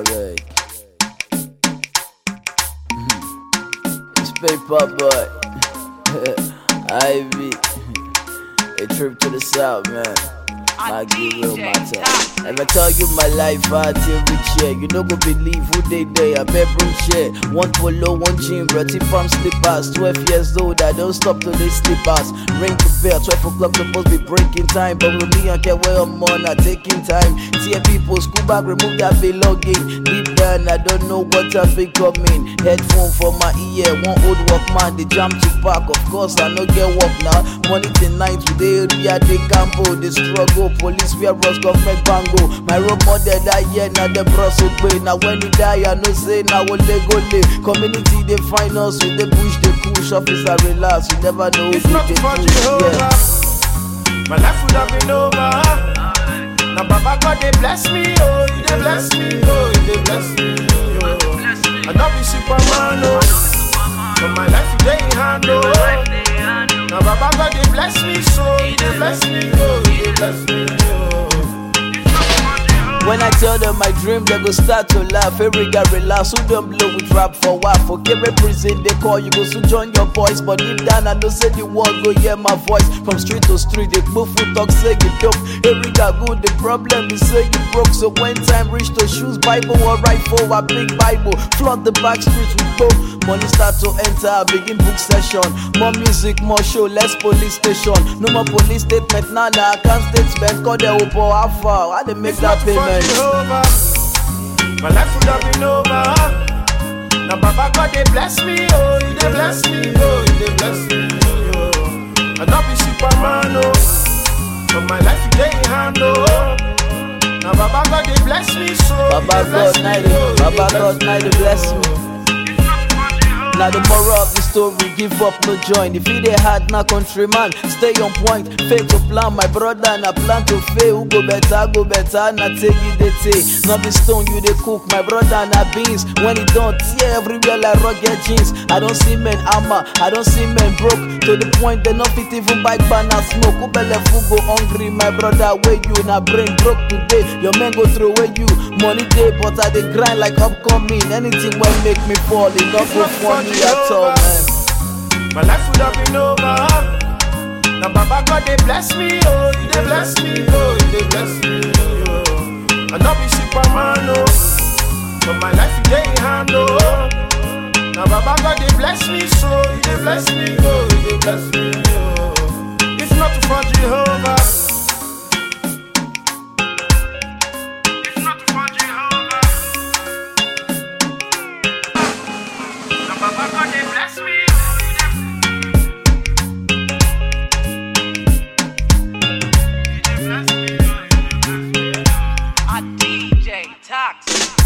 Alright. It's Paper Boy. Ivy. A trip to the south, man. My real matter. If I tell you my life, I till rich, yeah. You no go believe who they I bet bring share. One polo, one jean, bratty palm slippers. 12 years old, I don't stop till they slippers. Ring the bell, 12 o'clock supposed be breaking time. But with me, I can't wear I'm on, taking time. See people, school bag, remove that belonging. Deep down, I don't know what I've becoming. Headphone for my ear, one old Walkman, they jam to park. Of course, I no get work now. Money tonight, today, area, they campo, they struggle. Police fear us, government bango. My role model that year, now the bros obey. Now when he die, I know say now will they go lay. Community they find us with the bush, they push. Officer relax, you never know if not for Jehovah, my life would have been over. Now Baba God they bless me, oh, they bless me, oh, they bless me, oh. I don't be Superman, oh, but my life is in hand, oh. Now Baba God they bless me, so they bless me, oh, they bless me, oh. When I tell them my dream, they go start to laugh. Every guy relax, who don't blow with rap for what? For Kebe prison, they call you, go soon join your boys. But deep down, I know say the world go hear my voice. From street to street, they move foot talk, say you dope. Every guy good, the problem is say you broke. So when time reach to shoes, Bible or right for a big Bible. Flood the back streets with both. Money start to enter, begin book session. More music, more show, less police station. No more police statement, nah, I can't statement. Call the Opo Alpha, how they make that payment? Jehovah, my life would have been over. Now Baba God they bless me, oh, they bless me, oh, they bless me, oh. I don't be Superman, oh, but my life is in hand, oh. Now Baba God they bless me, so Baba God night they bless me. Now the moral of the story, give up, no join. If it ain't hard, now countryman, stay on point. Fail to plan, my brother, and I plan to fail. Who go better, now take it, they take. Not the stone, you they cook, my brother, and I beans. When it don't, yeah, everywhere like rugged jeans. I don't see men armor, I don't see men broke. To the point, they not fit even bike banner smoke. Who belly food go hungry, my brother, where you? Now brain broke today, your men go through where you. Money day, but I they grind like upcoming. Anything will make me fall, it not go funny at all, man. My life would have been over. Now Baba God they bless me, oh, they bless me, oh, they bless me, oh. I don't be Superman, oh, but my life is in hand, oh. Now Baba God they bless me, so they bless me, oh, they bless me, oh. If not for Jehovah, if not for Jehovah, now Baba God they bless me. DJ Toxic.